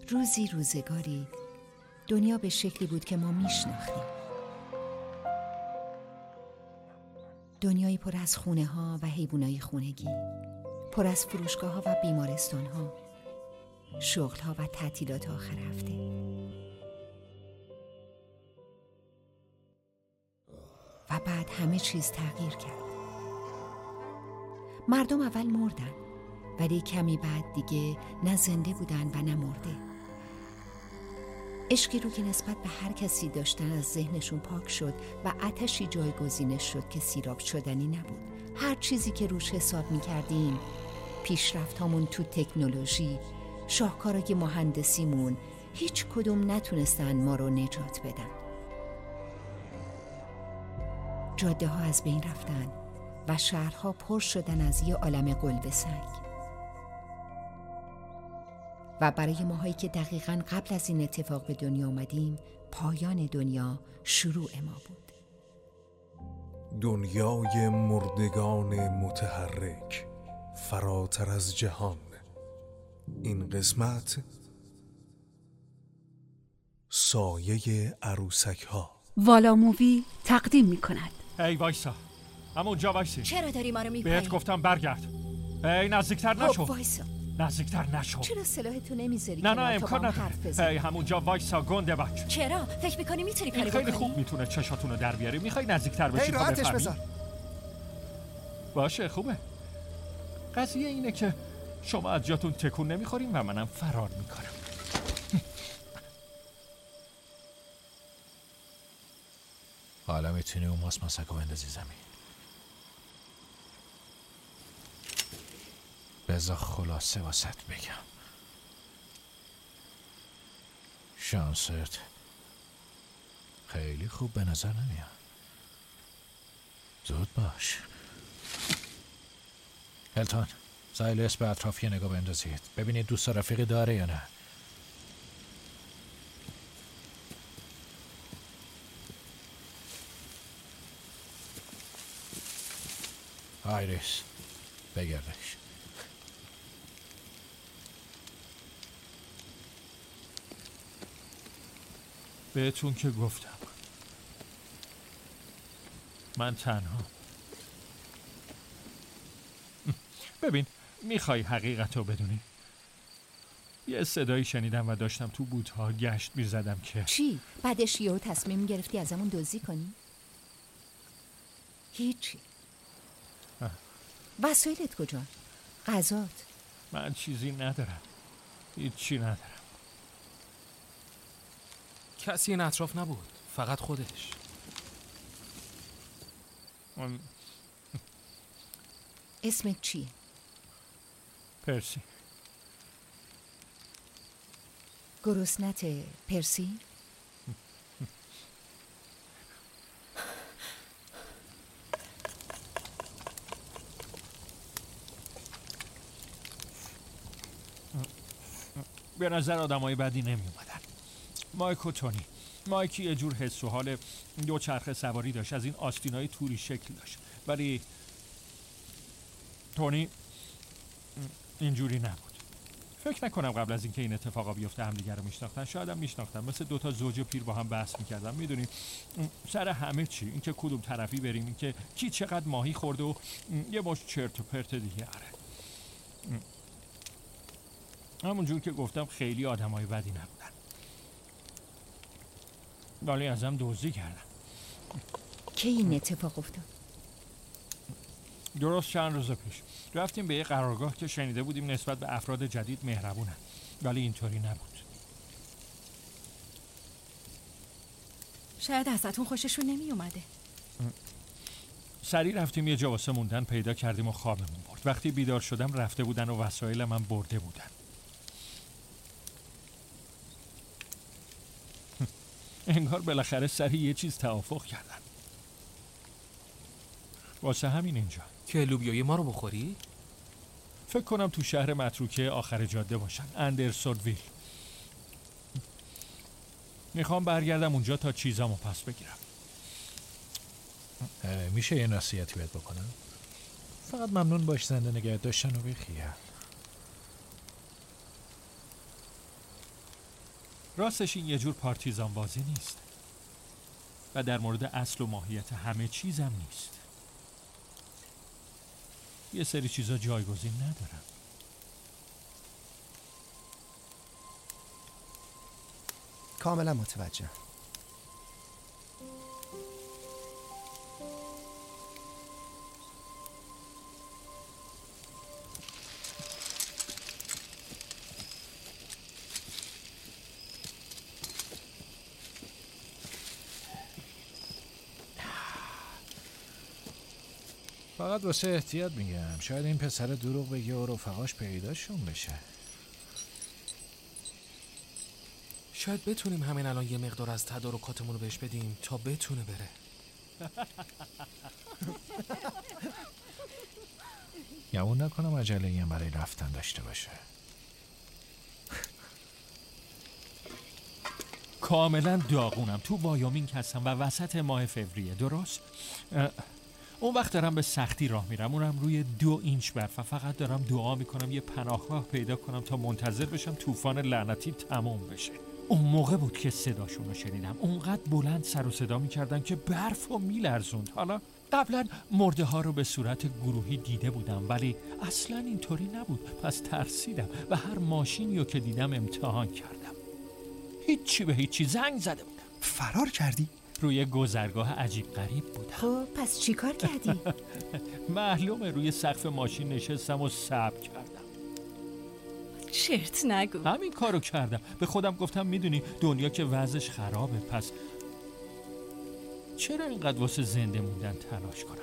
روزی روزگاری دنیا به شکلی بود که ما میشناختیم. دنیایی پر از خونه ها و حیوانای خونگی، پر از فروشگاه ها و بیمارستان ها، شغل ها و تعطیلات آخر هفته. و بعد همه چیز تغییر کرد. مردم اول مردن، ولی کمی بعد دیگه نه زنده بودن و نه مرده. عشقی رو که نسبت به هر کسی داشتن از ذهنشون پاک شد و آتشی جایگزینش شد که سیراب شدنی نبود. هر چیزی که روش حساب می‌کردیم، پیشرفتامون تو تکنولوژی، شاهکارای مهندسیمون، هیچ کدوم نتونستن ما رو نجات بدن. جاده ها از بین رفتن و شهرها پر شدن از یه عالم قلب سنگ. و برای ماهایی که دقیقاً قبل از این اتفاق به دنیا آمدیم، پایان دنیا شروع ما بود. دنیای مردگان متحرک، فراتر از جهان. این قسمت سایه عروسک ها. والا مووی تقدیم می کند. ای وایسا، همونجا وایسی. چرا داری ما رو میپایی؟ بهت گفتم برگرد. ای نزدیکتر نشو. وایسا. نزدیکتر نشو. چرا سلاحتو نمیذاری؟ نه امکان نداره. ای همونجا وایسا گنده بچ. چرا؟ فکر میکنی میتونی کاری بکنی؟ بکنی؟ خیلی خوب میتونه چشاتونو در بیاره. میخوای نزدیکتر بشی تا راحتش بفهمی؟ بذار. باشه خوبه. قضیه اینه که شما از جاتون تکون نمیخوریم و منم فرار میکنم. حالا میتونی اون ماسکو بندازی زمین. بذار خلاصه واسط بگم. شانست خیلی خوب به نظر نمیاد. زود باش. هلتون، زایلس به اطراف یه نگاه بندازید. ببینید دوست رفیقی داره یا نه. آیریس، بگردش. بهتون که گفتم من تنها. ببین، میخوای حقیقت رو بدونی؟ یه صدایی شنیدم و داشتم تو بوت‌ها گشت می‌زدم که چی؟ بعدش یهو تصمیم گرفتی ازمون دزدی کنی؟ هیچی. وسایلت کجا؟ غذات؟ من چیزی ندارم. هیچی ندارم. کسی این اطراف نبود، فقط خودش. اسمت چیه؟ پرسی. گرسنت پرسی؟ به نظر آدمای بدی نمی اومدن. مایک و تونی. مایکی یه جور حس و حال دوچرخه سواری داشت، از این آستینای توری شکل داشت، ولی تونی اینجوری نبود. فکر نکنم قبل از اینکه این اتفاقا بیفته همدیگه رو میشناختن. شاید هم میشناختن. مثل دوتا زوج پیر با هم بحث میکردن. میدونی سر همه چی، اینکه کدوم طرفی بریم، اینکه کی چقدر ماهی خورده و یه مشت چرت و پرت دیگه. آره، همونجور که گفتم خیلی آدمای بدی نبودن، ولی ازم دزدی کردن. کی این اتفاق افتاد؟ درست چند روز پیش رفتیم به یه قرارگاه که شنیده بودیم نسبت به افراد جدید مهربونن، ولی اینطوری نبود. شاید ازتون خوششون نمی اومده. سریع رفتیم یه جا واسه موندن پیدا کردیم و خوابمون برد. وقتی بیدار شدم رفته بودن و وسایل من برده بودن. انگار بالاخره سری یه چیز توافق کردن. واسه همین اینجا. که لوبیای ما رو بخوری؟ فکر کنم تو شهر متروکه آخر جاده باشن، اندرسودویل. میخوام برگردم اونجا تا چیزامو پس بگیرم. میشه یه نصیحتی بهت بکنم؟ فقط ممنون باش زنده نگه داشتن و بخیال. راستش این یه جور پارتیزان بازی نیست و در مورد اصل و ماهیت همه چیزم نیست. یه سری چیزا جایگزین ندارن. کاملا متوجه. فقط واسه احتیاط میگم، شاید این پسر دروغ بگه و رفقاش پیداشون بشه. شاید بتونیم همین الان یه مقدار از تدارکاتمون رو بهش بدیم تا بتونه بره. گمون نکنم عجله این برای رفتن داشته باشه. کاملا داغونم. تو وایومینگ هستم و وسط ماه فوریه، درست؟ اون وقت دارم به سختی راه میرم، اونم روی 2 اینچ برف و فقط دارم دعا میکنم یه پناهگاه پیدا کنم تا منتظر بشم طوفان لعنتی تموم بشه. اون موقع بود که صداشون رو شنیدم. اونقدر بلند سر و صدا میکردن که برف رو میلرزوند. حالا قبلا مرده ها رو به صورت گروهی دیده بودم ولی اصلا اینطوری نبود. پس ترسیدم و هر ماشینی رو که دیدم امتحان کردم. هیچی به هیچی. زنگ زده بودم. فرار کردی؟ روی گذرگاه عجیب غریب بودم. خب پس چی کار کردی؟ معلومه روی سقف ماشین نشستم و صبر کردم. چرت نگو. همین کارو کردم. به خودم گفتم میدونی دنیا که وضعش خرابه، پس چرا اینقدر واسه زنده موندن تلاش کنم؟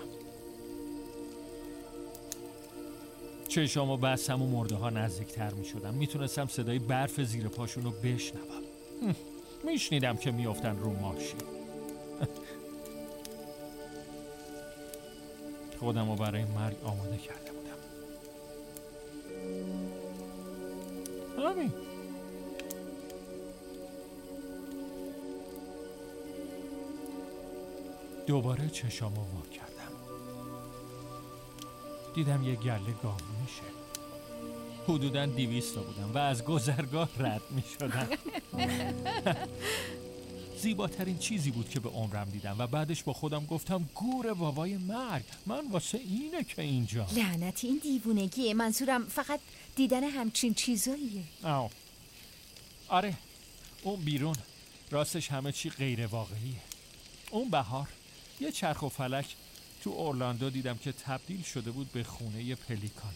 چشامو بستم و مرده ها نزدیکتر می شدم. میتونستم صدای برف زیر پاشونو بشنوم. میشنیدم که میافتن رو ماشین. خودمو برای مرگ آماده کرده بودم. همین. دوباره چشامو وا کردم. دیدم یه گله گاو میشه. حدوداً 200 تا بودم و از گذرگاه رد می شدم. زیباترین چیزی بود که به عمرم دیدم و بعدش با خودم گفتم گور بابای مرگ، من واسه اینه که اینجا. لعنتی این دیوونگیه. منظورم فقط دیدن همچین چیزاییه. آره، اون بیرون راستش همه چی غیر واقعیه. اون بهار یه چرخ و فلک تو اورلاندو دیدم که تبدیل شده بود به خونه پلیکانا.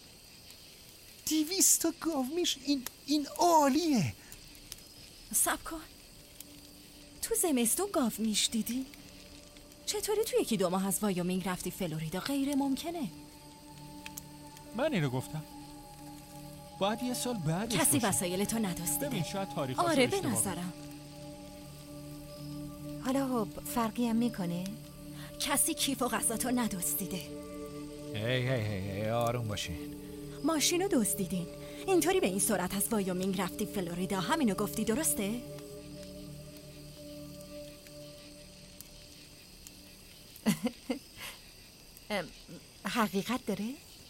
200 تا گاو میش، این عالیه. صبر کن، تو زمستون گاو میش دیدی؟ چطوری تو 1-2 ماه از وایومینگ رفتی فلوریدا؟ غیر ممکنه. من اینو گفتم. باید یه سال بعدش کسی باشه. وسایلتو ندزدیده. ببین شاید تاریخ آره به نظرم. حالا فرقی هم میکنه؟ کسی کیف و غذاتو ندزدیده. هی آروم باشین. ماشینو دزدیدین. اینطوری به این سرعت از وایومینگ رفتی فلوریدا، همینو گفتی درسته؟ حقیقت داره؟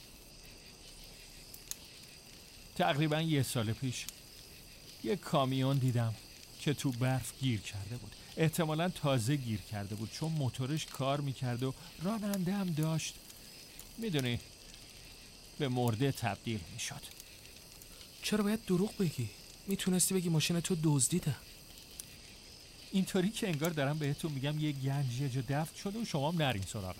تقریبا 1 سال پیش یه کامیون دیدم که تو برف گیر کرده بود. احتمالاً تازه گیر کرده بود چون موتورش کار میکرد و راننده هم داشت. میدونی به مرده تبدیل میشد. چرا باید دروغ بگی؟ میتونستی بگی ماشین تو دزدیدم. اینطوری که انگار دارم بهتون میگم یه گنج یه جا دفن شده و شما هم نرین سراغش.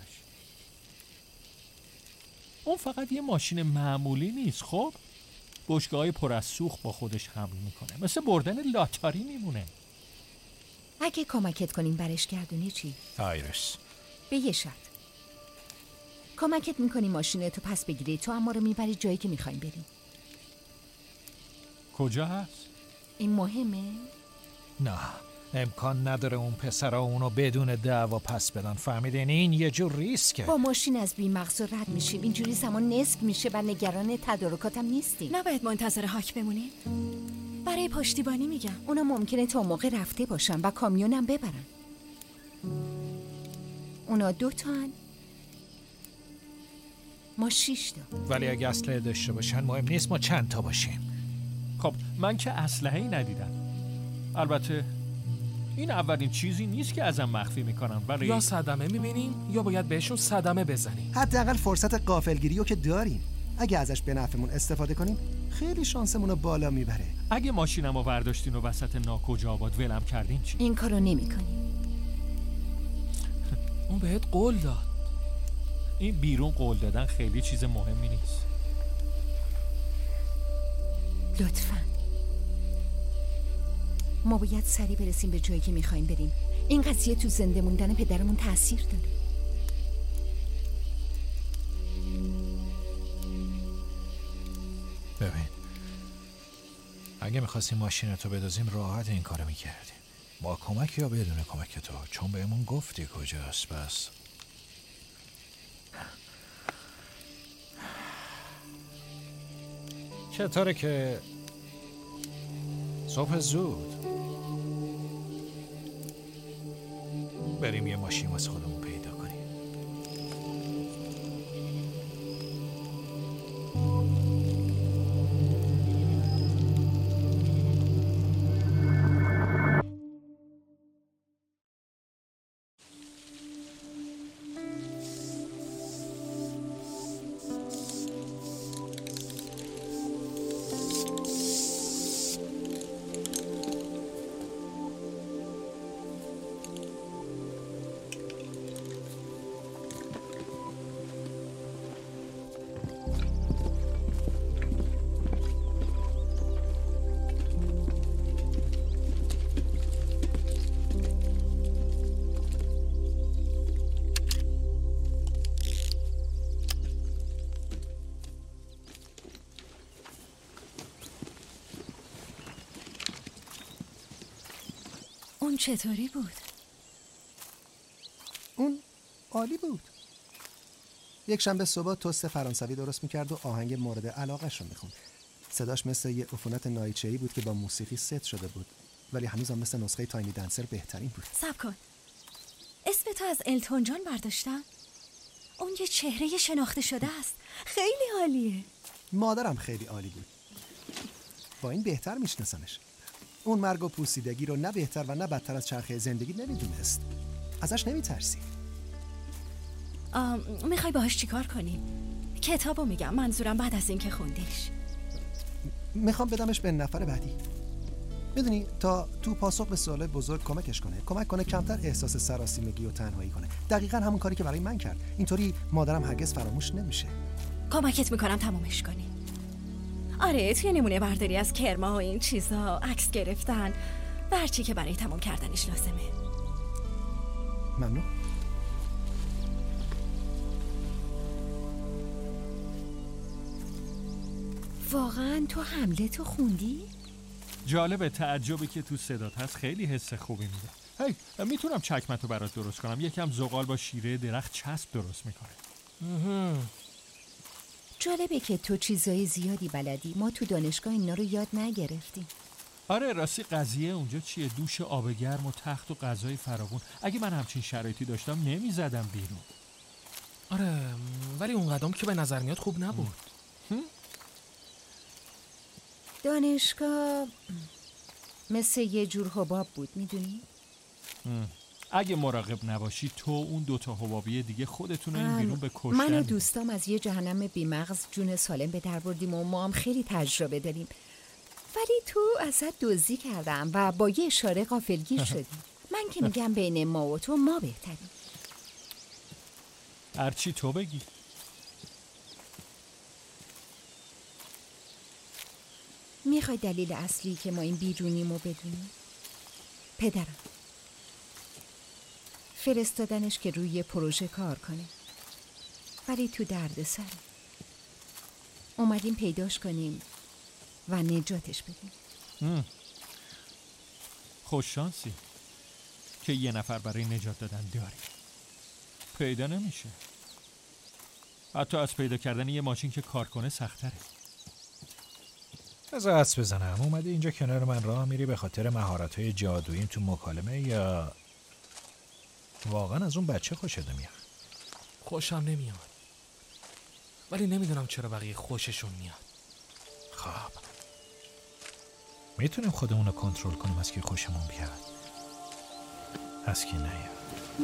اون فقط یه ماشین معمولی نیست. خب بشکه‌های پر از سوخت با خودش حمل میکنه، مثل بردن لاتاری میمونه. اگه کمکت کنیم برش گردونی چی؟ آیرس به یه شرط. کمکت میکنیم ماشینتو پس بگیری تو، اما رو میبری جایی که میخوایم بریم. کجا هست؟ این مهمه؟ نه، امکان نداره اون پسرا اونو بدون دعوا پس بدن. فهمیدین؟ این یه جور ریسکه. با ماشین از بی‌مغز رد میشیم، اینجوری زمان نصف میشه و نگران تدارکاتم نیستیم. نباید منتظر هاک بمونیم. برای پشتیبانی میگم. اونا ممکنه تا موقع رفته باشن و کامیونم ببرن. اونا 2 تان، ما 6 تا. ولی اگه اسلحه داشته باشن مهم نیست ما چند تا باشیم. خب من که اسلحه‌ای ندیدم. البته این اولین چیزی نیست که ازم مخفی میکنن. برای یا صدمه میبینیم یا باید بهشون صدمه بزنیم. حداقل فرصت غافلگیری رو که داریم. اگه ازش به نفعمون استفاده کنیم خیلی شانسمون رو بالا میبره. اگه ماشینمو برداشتین و وسط ناکجا آباد ولم کردین چی؟ این کارو نمی‌کنی. اون بهت قول داد. این بیرون قول دادن خیلی چیز مهمی نیست. لطفاً ما باید سریع برسیم به جایی که میخوایم بریم. این قضیه تو زنده موندن پدرمون تأثیر داره. ببین، اگه میخواستیم ماشینتو بدازیم راحت این کارو میکردیم، با کمک یا بدون کمک تو، چون بهمون گفتی کجاست. بس چطوره که صبح زود بریم یه ماشین واسه خودمون پیدا کنیم؟ اون چطوری بود؟ اون عالی بود. یک شنبه صبح توست فرانسوی درست میکرد و آهنگ مورد علاقه‌ش رو میخوند. صداش مثل یه عفونت نایچه‌ای بود که با موسیقی ست شده بود، ولی هنوزم مثل نسخه تاینی دنسر بهترین بود. صبر کن، اسم تو از التون جان برداشتم؟ اون یه چهره شناخته شده است. خیلی عالیه. مادرم خیلی عالی بود. با این بهتر میشناسمش. اون مرگ و پوسیدگی رو نه بهتر و نه بدتر از چرخه زندگی نمیدونست. ازش نمیترسی. میخوای باهاش چیکار کنی؟ کتابو میگم، منظورم بعد از این که خوندیش. میخوام بدمش به نفر بعدی. میدونی تا تو پاسخ به سوال بزرگ کمکش کنه، کمک کنه کمتر احساس سراسیمگی و تنهایی کنه. دقیقاً همون کاری که برای من کرد. اینطوری مادرم هرگز فراموش نمیشه. کمکت میکنم تمومش کنی. آره، توی نمونه برداری از کرما و این چیزا، عکس گرفتن و هرچی که برای تموم کردنش لازمه. ممنون. واقعا تو حملتو خوندی؟ جالبه، تعجبی که تو صدات هست خیلی حس خوبی میده. هی، میتونم چکمتو برات درست کنم. یکم زغال با شیره درخت چسب درست میکنه. جالبه که تو چیزای زیادی بلدی. ما تو دانشگاه اینا رو یاد نگرفتیم. آره، راستی قضیه اونجا چیه؟ دوش آب گرم و تخت و غذای فراوون. اگه من همچین شرایطی داشتم نمیزدم بیرون. آره، ولی اون قدم که به نظر میاد خوب نبود. دانشگاه مثل یه جور حباب بود، میدونی؟ اگه مراقب نباشی تو اون دوتا حبابی دیگه خودتون این بیرون به کشتن. من و دوستام از یه جهنم بیمغز جون سالم به در بردیم و ما هم خیلی تجربه داریم، ولی تو ازت دزدی کردم و با یه اشاره غافلگیر شدی. من که میگم بین ما و تو ما بهتریم. هرچی تو بگی. میخوای دلیل اصلی که ما این بیرونیمو بدونی؟ پدرم فرستادنش که روی پروژه کار کنه، ولی تو درد سر اومدیم پیداش کنیم و نجاتش بدیم. خوش شانسی که یه نفر برای نجات دادن داری. پیدا نمیشه. حتی از پیدا کردن یه ماشین که کار کنه سخت‌تره. بذار حدس بزنم، اومدی اینجا کنار من راه میری به خاطر مهارت‌های جادوییم تو مکالمه، یا واقعا از اون بچه خوشت نمیاد؟ خوشم نمیاد، ولی نمیدونم چرا بقیه خوششون میاد. خب میتونیم خودمون رو کنترل کنیم از کی خوشمون بیاد، از کی نیاد.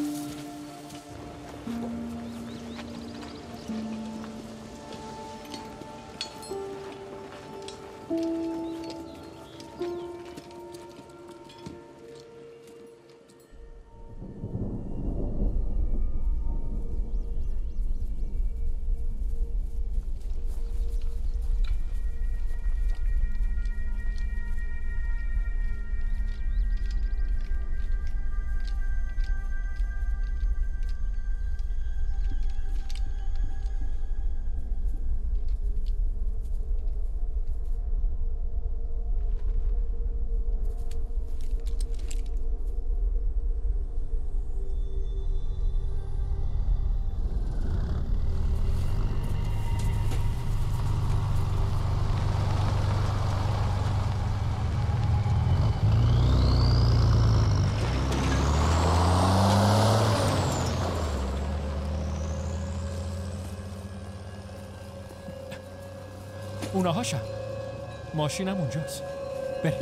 اونهاشم. ماشینم اونجاست. بریم.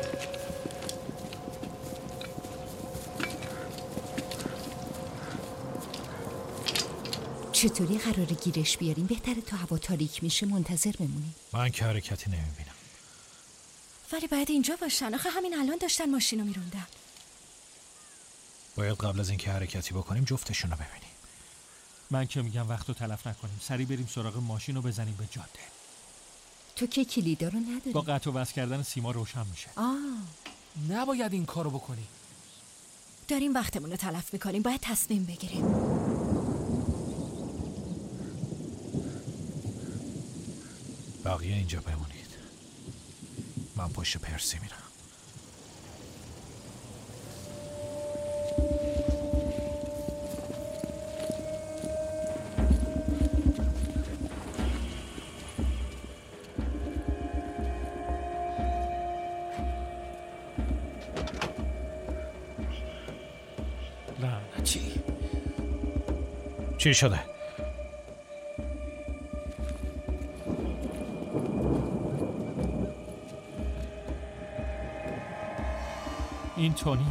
چطوری قراره گیرش بیاریم؟ بهتره تا هوا تاریک میشه منتظر بمونیم. من که حرکتی نمیبینم. ولی باید اینجا باشن. آخه همین الان داشتن ماشینو میروندن. باید قبل از اینکه حرکتی بکنیم جفتشون رو ببینیم. من که میگم وقتو تلف نکنیم. سریع بریم سراغ ماشین و بزنیم به جاده. تو که کلیدا رو نداری. با قطع و وصل کردن سیما روشن میشه. نباید این کارو بکنی. داریم وقتمون رو تلف میکنیم. باید تصمیم بگیریم. بقیه اینجا بمونید. من پشت پرسی میرم. چی شده؟ این تونیه.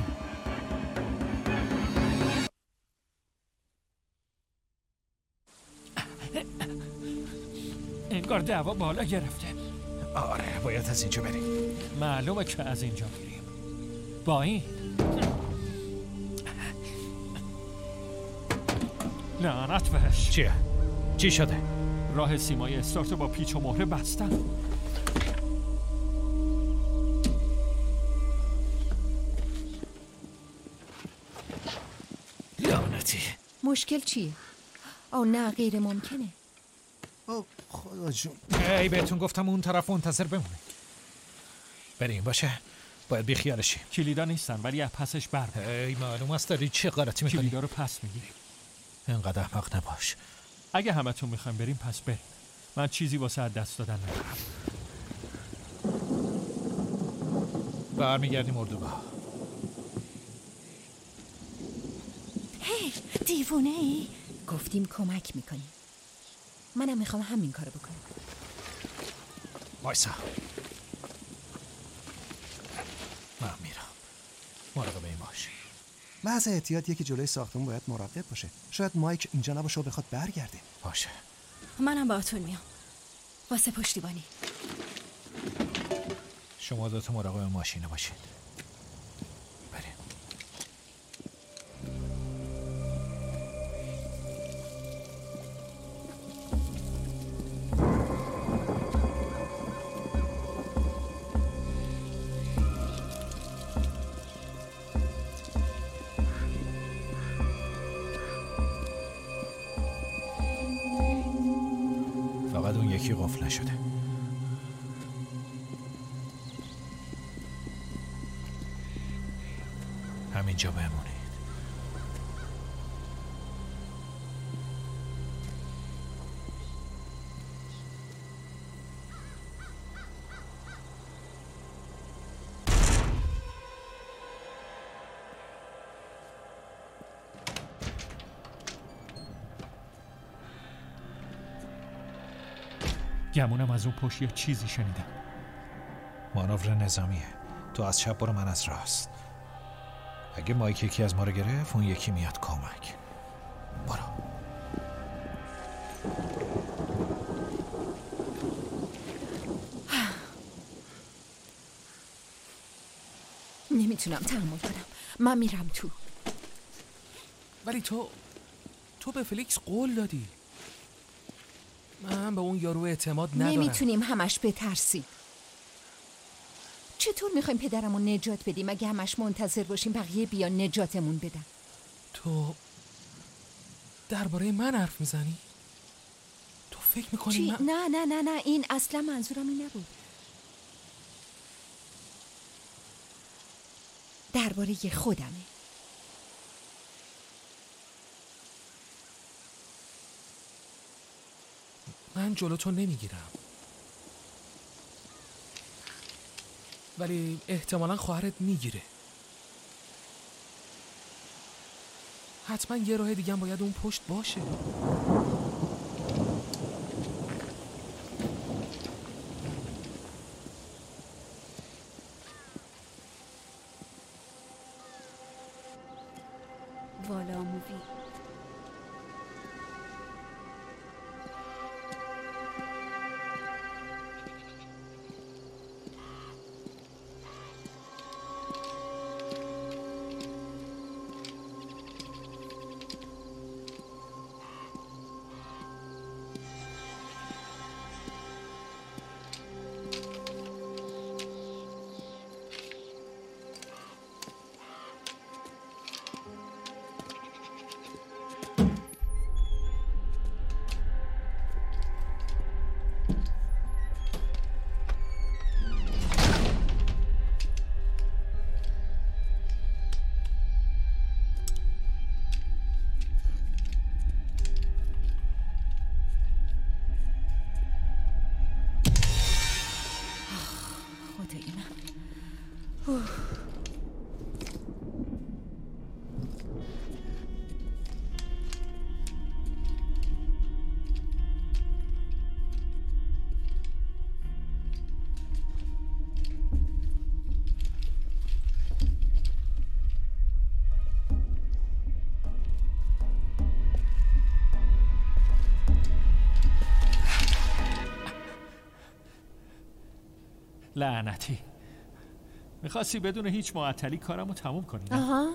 انگار دعوا بالا گرفته. آره باید از اینجا بریم. معلومه که از اینجا بریم. با این لعنت بهش. چیه؟ چی شده؟ راه سیمای استارت با پیچ و مهره بستن. لعنتی. مشکل چیه؟ نه غیر ممکنه. خدا جون. ای بهتون گفتم اون طرف منتظر بمونه. بریم باشه. باید بی خیالشی. کلیدا نیستن ولی از پسش بر. ای معلوم است داری چه غلطی میکنی. کلیدا رو پس میگیریم. اینقدر احمق نباش. اگه همتون میخوایم بریم پس بریم. من چیزی واسه دست دادن ندارم. برمیگردیم اردوگاه. هی دیوونه ای؟ گفتیم کمک میکنیم. منم میخوام همین کارو بکنم. وایسا. من میرم. مراقب این باش. محض احتیاط یکی جلوی ساختمون باید مراقب باشه. شاید مایک اینجا نباشه و بخواد برگرده. باشه. منم باهاتون میام. واسه پشتیبانی. شما دوتا مراقب ماشین باشید. بریم. فقط اون یکی قفل نشده. همینجا بمونید. گمونم از اون پشت یه چیزی شنیدم. مانور نظامیه. تو از چپ برو، من از راست. اگه مایک یکی از ما رو گرفت اون یکی میاد کمک. برو. نمیتونم تحمل کنم. من میرم تو. ولی تو به فلیکس قول دادی. من به اون یارو اعتماد ندارم. نمیتونیم همش بترسیم. چطور میخوایم پدرمون نجات بدیم اگه همش منتظر باشیم بقیه بیان نجاتمون بدن؟ تو درباره من حرف میزنی؟ تو فکر میکنی چی؟ من... نه این اصلا منظورم این نبود. درباره خودمه. من جلو تو نمیگیرم، ولی احتمالاً خواهرت میگیره. حتما یه راه دیگه هم باید اون پشت باشه. والا مووی. لعنتی، میخواستی بدون هیچ معطلی کارمو تموم کنی نه؟ آها.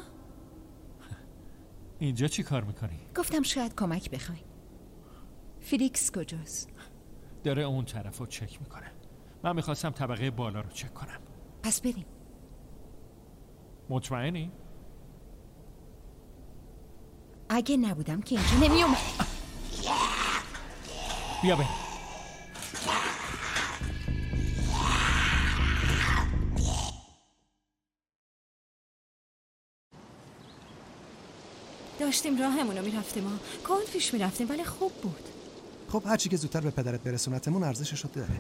اینجا چی کار میکنی؟ گفتم شاید کمک بخوایم. فیلیکس کجاست؟ داره اون طرفو چک میکنه. من میخواستم طبقه بالا رو چک کنم. پس بریم. مطمئنی؟ اگه نبودم که اینجا نمیومد. بیا بریم. داشتیم راهمونو میرفتیم و کند پیش میرفتیم، ولی خوب بود. خب هرچی که زودتر به پدرت برسونتمون ارزششو داره.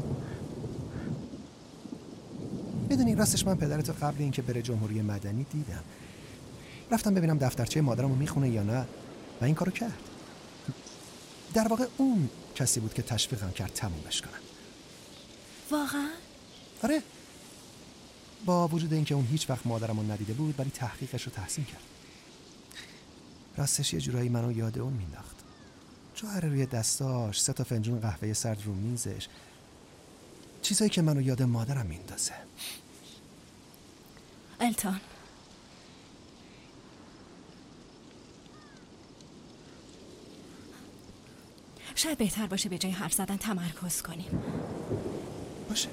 میدونی راستش من پدرتو قبل اینکه بره جمهوری مدنی دیدم. رفتم ببینم دفترچه مادرمو میخونه یا نه و این کارو کرد. در واقع اون کسی بود که تشویقم کرد تمومش کنم. واقعا؟ آره. با وجود اینکه اون هیچ وقت مادرمو ندیده بود ولی تحقیقش رو تحسین کرد. راستش یه جورایی منو یاد اون مینداخت. جوهر روی دستاش، 3 فنجون قهوه سرد رو میزش، چیزایی که منو یاد مادرم میندازه. التان، شاید بهتر باشه به جای حرف زدن تمرکز کنیم. باشه.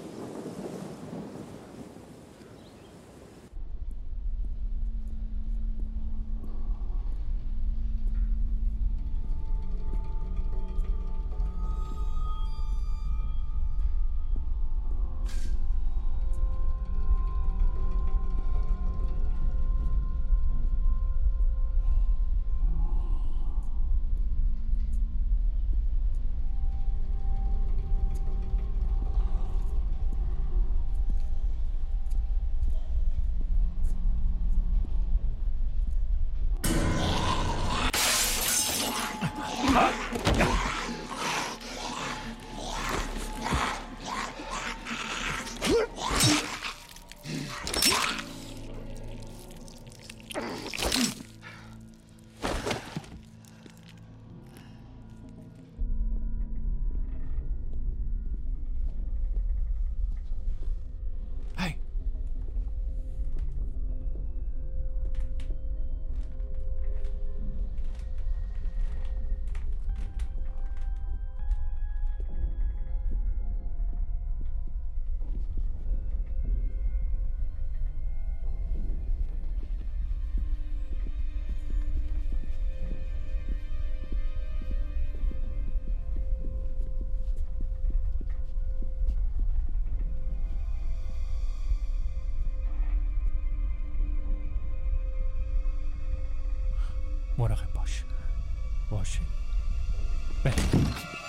مراقب باش. باشه. بریم.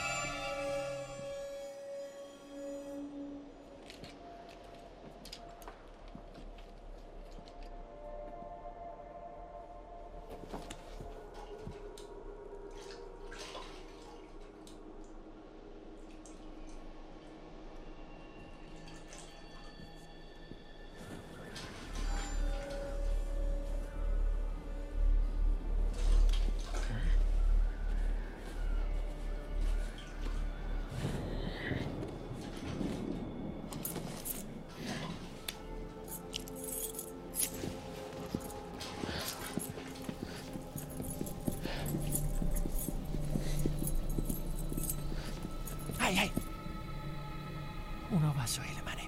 هی اونا وسایل منه.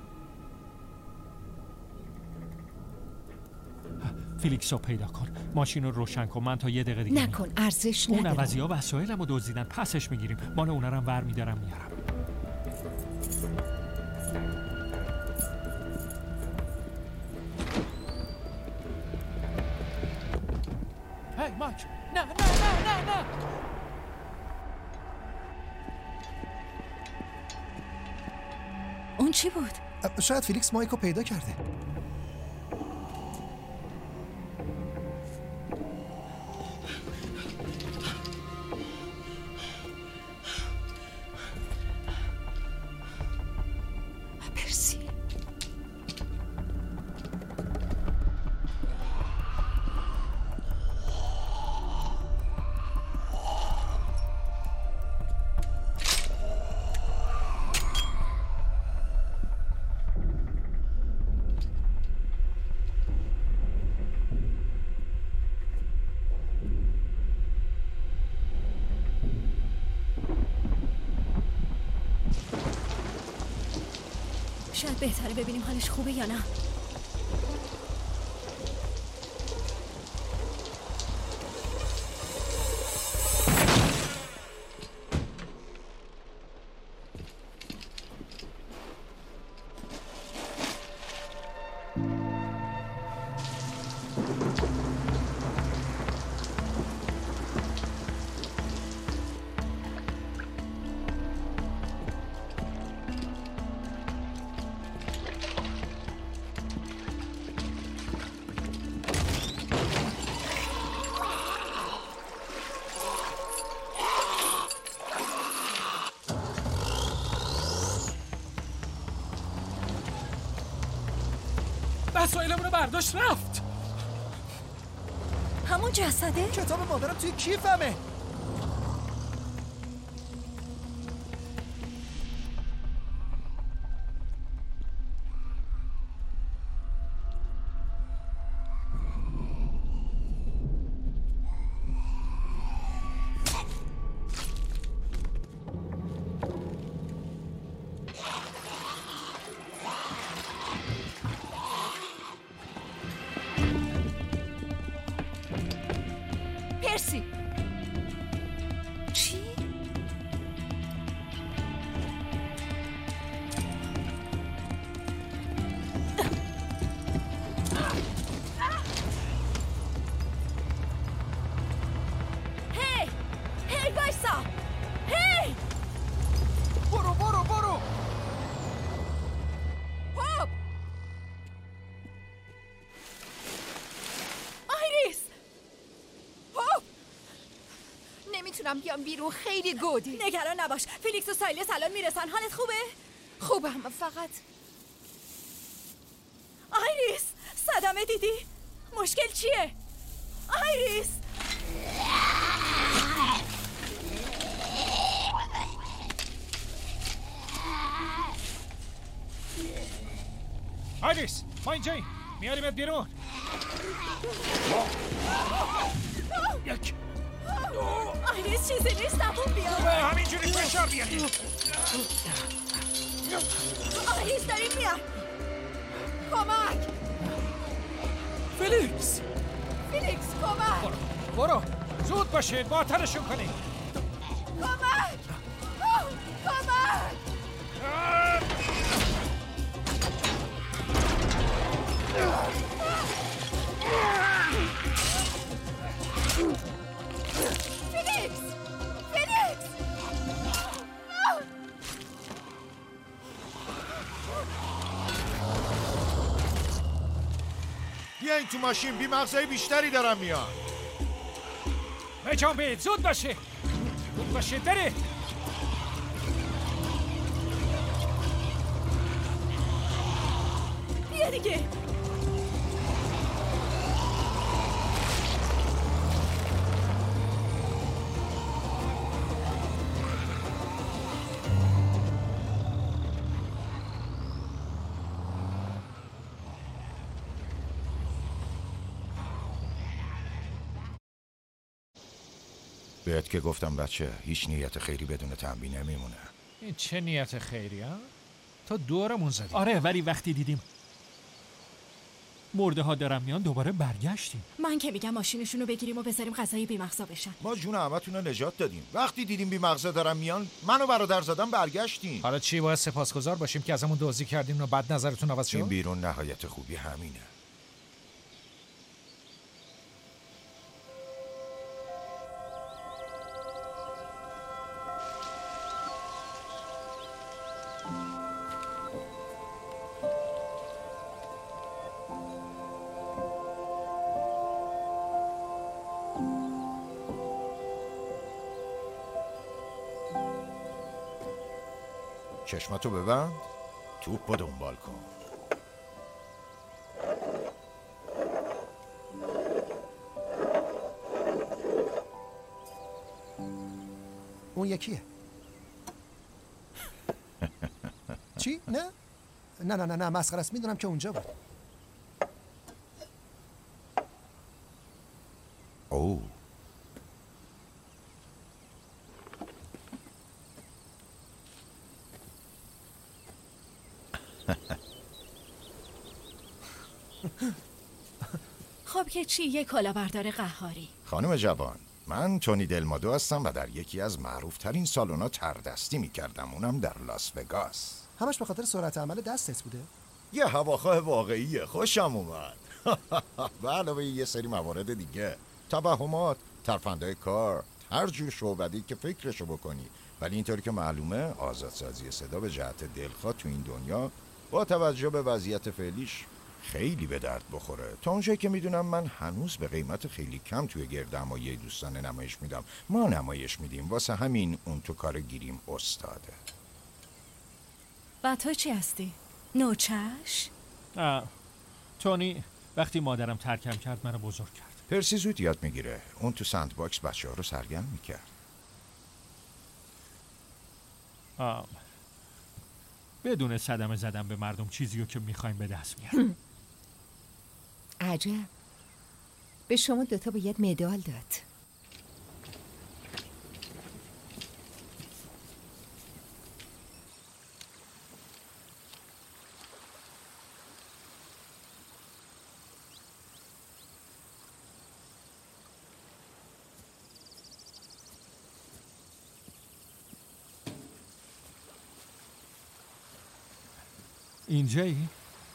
فیلیکس رو پیدا کن. ماشین رو روشن کن. من تا 1 دقیقه دیگه نکن، ارزش نداره. اون عوضی ها وسایلم رو دزدیدن. پسش میگیریم. مال اونا رو هم ور میدارم میارم. هی ماک، نه نه نه نه نه. اون چی بود؟ شاید فیلیکس مایکو پیدا کرده. پرسی. شاید بهتره ببینیم حالش خوبه یا نه. وسایلمون رو برداشت رفت. همون جسده؟ کتاب مادرم توی کیفمه. پرسی. چی؟ هی وایسا. هی برو برو برو. هوب. آیریس. هوب. نمیتونم بیام بیرون، خیلی گودی. نگران نباش، فیلیکس و سایلس الان میرسن. حالت خوبه؟ خوبم، فقط آیریس، صدمه دیدی؟ مشکل چیه؟ آیریس. آیریس، ما اینجاییم. میاریمت بیرون. یک. آیریس چیزی نیست، زبون بیا. همینجوری فشار بیاریم. آیریس داریم میاد. کمک. فیلیکس کمک. برو زود باشید، باطلشون کنیم. کمک. بیاین تو ماشین، بی مغزای بیشتری دارم میان. بید زود باشه، زود باشه، برید. بیا دیگه. بهت که گفتم بچه، هیچ نیت خیری بدون تنبیه نمیمونه. این چه نیت خیری ها؟ تا دورمون زدیم. آره، ولی وقتی دیدیم مرده ها دارن میان دوباره برگشتیم. من که میگم ماشینشون رو بگیریم و بذاریم غذای بی‌مغزا بشن. ما جون همتون رو نجات دادیم. وقتی دیدیم بی مغزا دارن میان، منو برادر زدم برگشتیم. حالا چی، باید سپاسگزار باشیم که ازمون دزدی کردیم و بعد نظرتون عوض شد؟ این بیرون نهایت خوبی همینه. چشمتو ببند، توپ رو دنبال کن. اون یکیه. چی؟ نه؟ نه مسخره است، میدونم که اونجا بود. اوه. خب که چی، یه کلاهبردار قهاری. خانم جوان، من تونی دلمادو هستم و در یکی از معروفترین سالونا تردستی میکردم، اونم در لاس وگاس. همش به خاطر سرعت عمل دستت بوده؟ یه هواخواه واقعیه، خوشم اومد. به علاوه یه سری موارد دیگه، توهمات، ترفندهای کار، هر جور شعبده‌ای که فکرشو بکنی. ولی اینطوری که معلومه آزادسازی صدا به جهت دلخواه تو این دنیا با توجه به وضعیت فعلیش خیلی به درد بخوره. تا اونجایی که میدونم من هنوز به قیمت خیلی کم توی گردهمایی دوستانه نمایش میدم. ما نمایش میدیم، واسه همین اون تو کار گیریم استاده. و تو چی هستی؟ نوچش؟ تونی وقتی مادرم ترکم کرد منو بزرگ کرد. پرسی زود یاد میگیره. اون تو سند باکس بچه ها رو سرگرم میکرد. بدون صدمه زدن به مردم چیزی رو که میخوایم به دست میارم. عجب، به شما دوتا باید مدال داد. اینجایی؟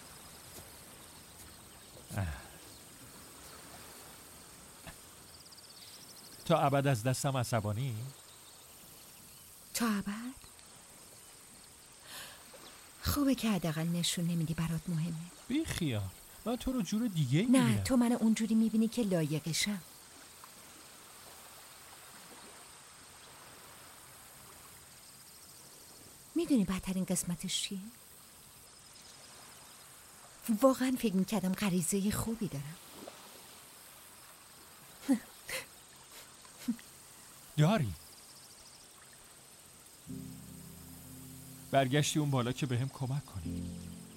تا ابد از دستم عصبانی؟ تا ابد؟ خوبه که حداقل نشون نمیدی برات مهمه. بی خیال، من تو رو جور دیگه نه میبینم. تو منو اونجوری میبینی که لایقشم. میدونی بدترین قسمتش چیه؟ واقعا فکر میکردم غریزه خوبی دارم. داری. برگشتی اون بالا که بهم کمک کنی.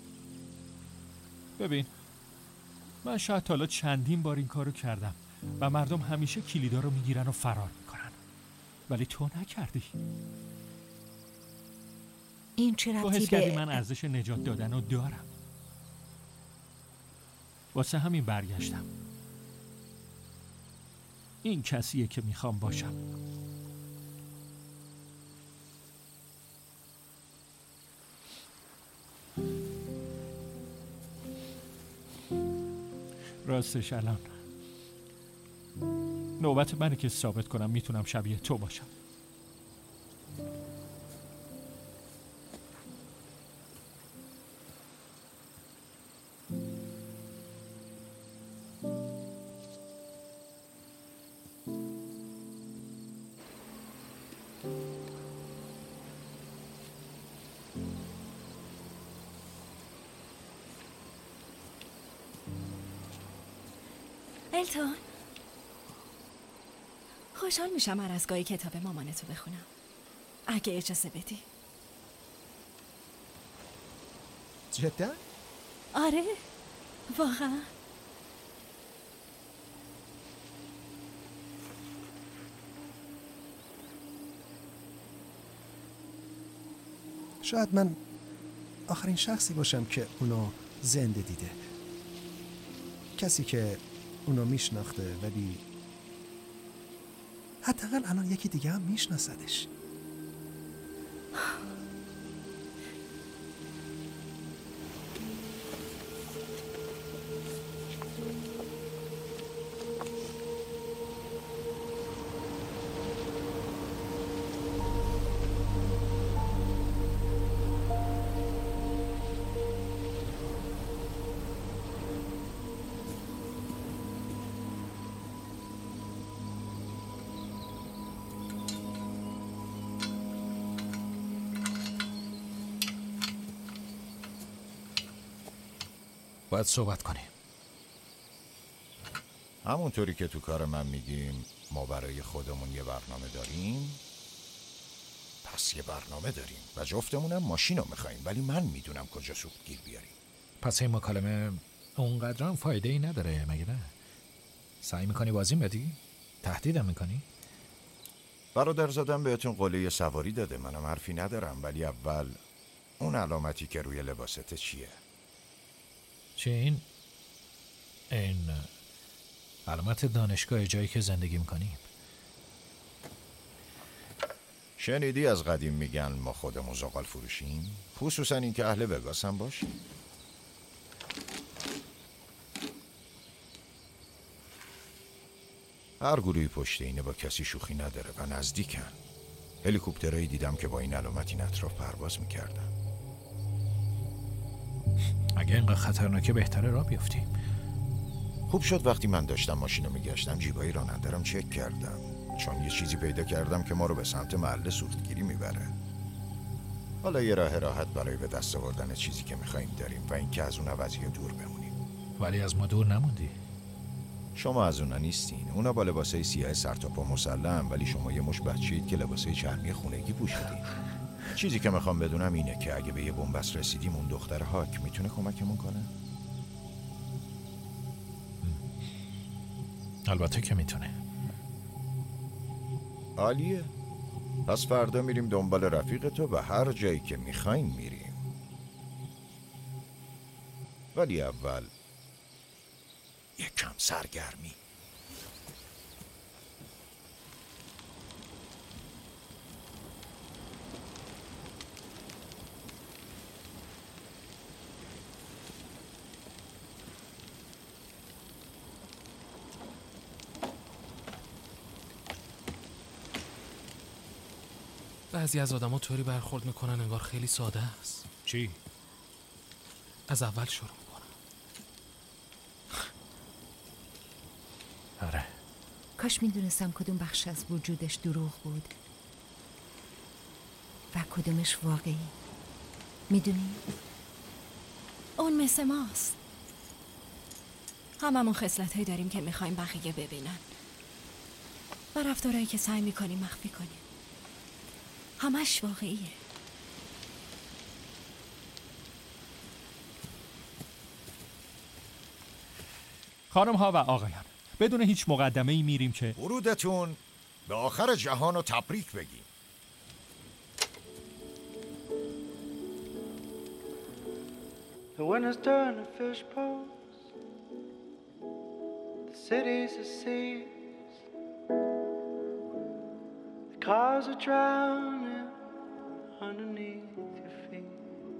ببین، من شاید حالا چندین بار این کارو کردم و مردم همیشه کلیدا رو میگیرن و فرار میکنن، ولی تو نکردی. این چه تو ربطی حس کردی به من ارزش نجات دادن رو دارم. واسه همین برگشتم. این کسیه که میخوام باشم. راستش الان نوبت منه که ثابت کنم میتونم شبیه تو باشم. التون، خوشحال میشم هر از گاهی کتاب مامانتو بخونم اگه اجازه بدی. جدا؟ آره واقعا. شاید من آخرین شخصی باشم که اونو زنده دیده، کسی که اونو میشناخته ولی حداقل الان یکی دیگه هم میشناسدش. باید صحبت کنیم. همونطوری که تو کار من میگیم ما برای خودمون یه برنامه داریم، پس یه برنامه داریم و جفتمونم ماشین رو میخواییم، ولی من میدونم کجا سوق گیر بیاریم. پس این مکالمه اونقدر هم فایده ای نداره مگه نه؟ سعی میکنی بازیم بدی؟ تهدیدم میکنی؟ برادرزادم بهتون قله سواری داده، منم حرفی ندارم، ولی اول اون علامتی که روی لباسته چیه؟ چه این علامت دانشگاه جایی که زندگی میکنیم. شنیدی از قدیم میگن ما خودمون زغال فروشیم؟ خصوصا این که اهل وگاس هم باشیم. هر گروهی پشت اینه با کسی شوخی نداره و نزدیکن. هلیکوپترایی دیدم که با این علامت این اطراف پرواز میکردن. اگه اینقدر خطرناکه بهتره راه بیفتیم. خوب شد وقتی من داشتم ماشین رو میگشتم جیبای راننده رو چک کردم، چون یه چیزی پیدا کردم که ما رو به سمت محل سوختگیری میبره. حالا یه راه راحت برای به دست آوردن چیزی که میخواییم داریم و اینکه از اون عوضی دور بمونیم. ولی از ما دور نموندی. شما از اونا نیستین. اونا با لباسای سیاه سرتاپا مسلم، ولی شما یه مش بچه‌اید که لباسای چرمی خونگی پوشیدین. چیزی که میخوام بدونم اینه که اگه به یه بنبست رسیدیم اون دختر هاک میتونه کمکمون کنه؟ البته که میتونه. عالیه. پس فردا میریم دنبال رفیق تو و هر جایی که میخوایم میریم. ولی اول یک کم سرگرمی. بعضی از آدم ها طوری برخورد میکنن انگار خیلی ساده است. چی؟ از اول شروع میکنن. آره. کاش میدونستم کدوم بخش از وجودش دروغ بود و کدومش واقعی. میدونی؟ اون مثل ماست. هممون خصلتایی داریم که میخوایم بقیه ببینن و رفتارهایی که سعی میکنیم مخفی کنیم. همش واقعیه. خانم ها و آقایان، بدون هیچ مقدمه ای میریم که ورودتون به آخر جهان رو تبریک بگیم. The winter's turned to fish ponds. The cities are seas. The cars are drowning underneath your feet.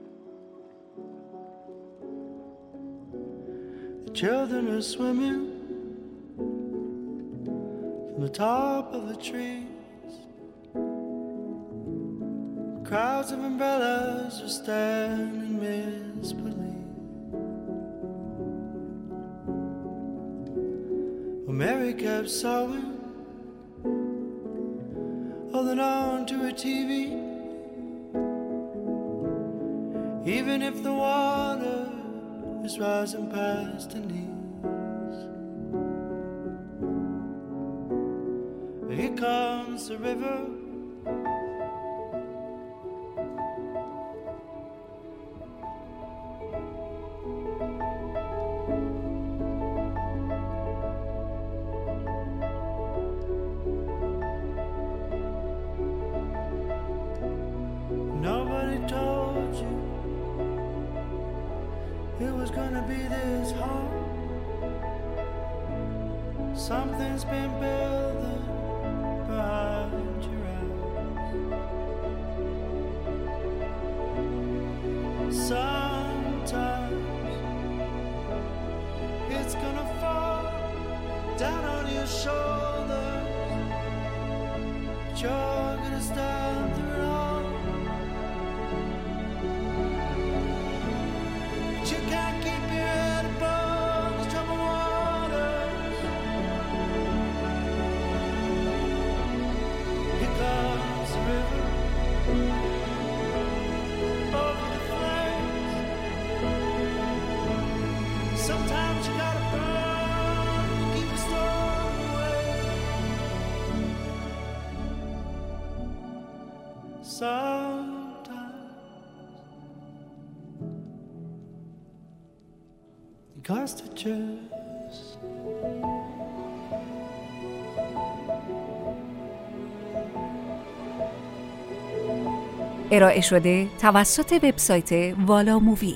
The children are swimming from the top of the trees. Crowds of umbrellas are standing in misbelief. Well, Mary kept sewing, holding on to her TV. Even if the water is rising past her knees. Here comes the river. Nobody told you it was gonna be this hard. Something's been building behind your eyes. Sometimes it's gonna fall down on your shoulders, but you're gonna stand through it all. But you can't keep your head above the troubled waters. Here comes the river over the flames. Sometimes you gotta burn to keep the storm away. Sometimes you got to just ارائه شده توسط وبسایت والا مووی.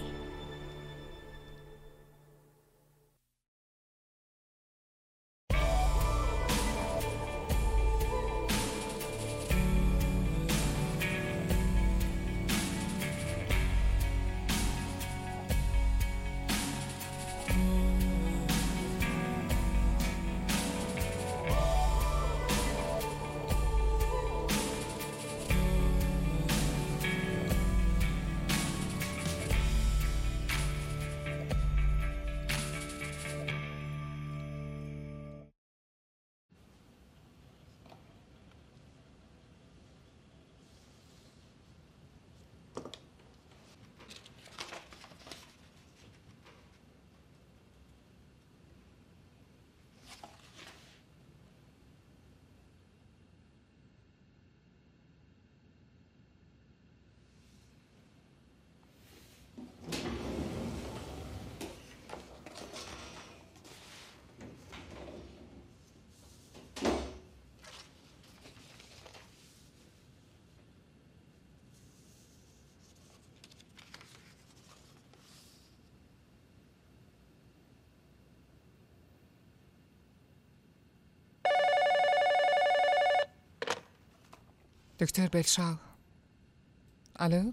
دکتر بلشاو. الو؟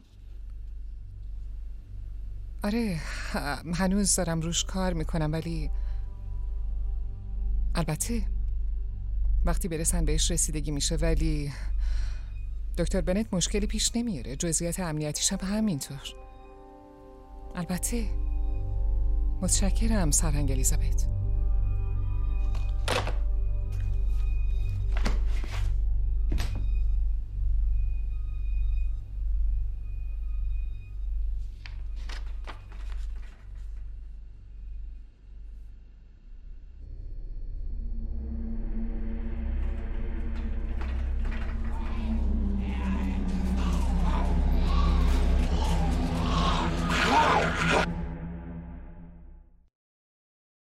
آره، هنوز دارم روش کار میکنم، ولی البته وقتی برسن بهش رسیدگی میشه. ولی دکتر بنت مشکلی پیش نمیاره، جزئیات امنیتیش هم همینطور. البته متشکرم سرهنگ الیزابت.